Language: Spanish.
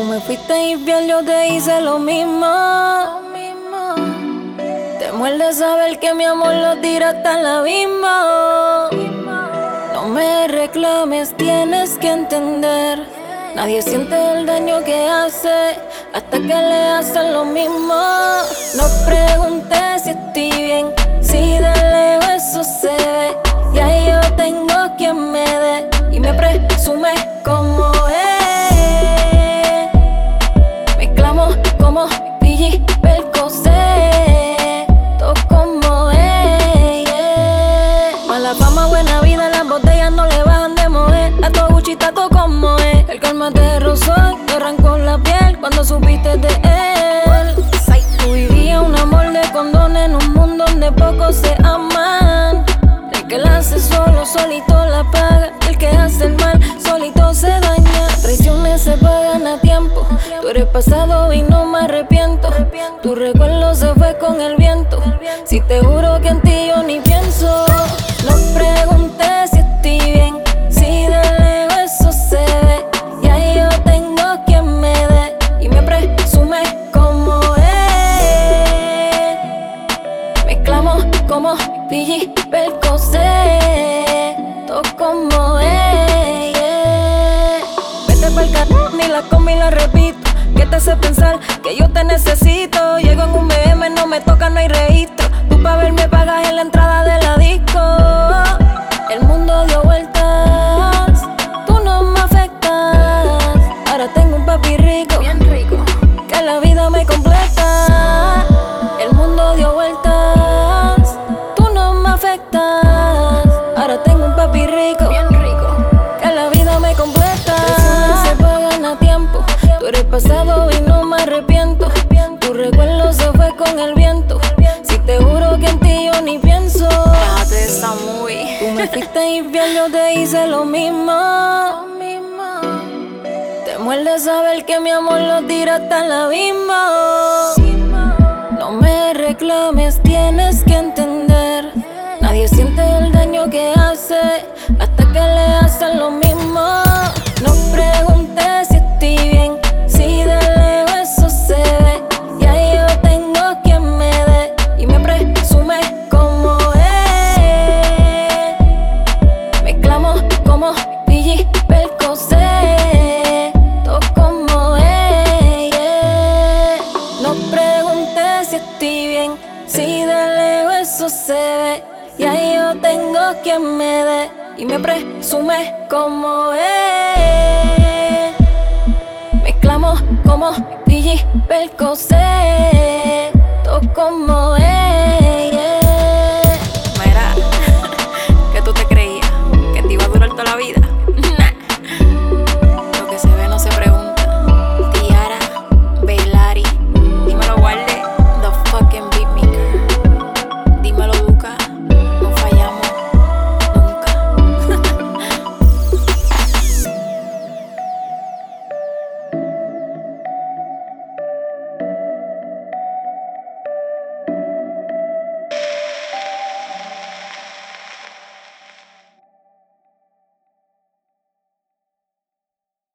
Tú me fuiste infiel, yo te hice lo mismo. Te muerde saber que mi amor lo tiraste al abismo. No me reclames, tienes que entender. Nadie siente el daño que hace hasta que le hacen lo mismo. No preguntes si estoy bien, si de lejos eso se ve. Y ahí yo tengo quien me dé y me presume como es. Me clamo como PG Percocet, todo como es, yeah. Mala fama, buena vida, las botellas no le bajan de mover. Tato Gucci, tato como es. El calma te rozó, te arrancó la piel cuando supiste de él. Tú vivías un amor de condones en un mundo donde pocos se aman. El que la hace solo, solito la paga. El que hace el mal, solito se daña. Traiciones se pagan a tiempo. Tú eres pasado y no me arrepiento. Tu recuerdo se fue con el viento. Si te juro que en ti yo ni pienso. No preguntes si estoy bien, si de lejos eso se ve. Y ahí yo tengo quien me dé y me presume como es. Me clamo como PG Percocet, todo como es, yeah. Vete pa'l carajo, ni la comí la repito. ¿Qué te hace pensar que yo te necesito? Llego en un BM, no me toca, no hay registro. Tú pa' verme pagas en la entrada de la disco. El mundo dio vueltas, tú no me afectas. Ahora tengo un papi rico, bien rico, que la vida me completa. El mundo dio vueltas, tú no me afectas. Ahora tengo un papi rico, bien rico, que la vida me completa. Traiciones se pagan a tiempo. Tú eres pasado y no me arrepiento. Tu recuerdo se fue con el viento. Si te juro que en ti yo ni pienso. Déjate de esa movie. Tú me fuiste infiel, yo te hice lo mismo. Te muerde saber que mi amor lo tiraste al abismo. No me reclames, tienes que entender. Nadie siente el daño que hace hasta que le hacen lo mismo. No preguntes si estoy bien, si de lejos eso se ve. Y ahí yo tengo quien me dé y me presume como es. Me clamo como PG Percocet, todo como es, yeah. No preguntes si estoy bien, si de lejos eso se ve. Y ahí yo tengo quien me dé y me presume como es. Me clamo como PG Percocet, todo como es.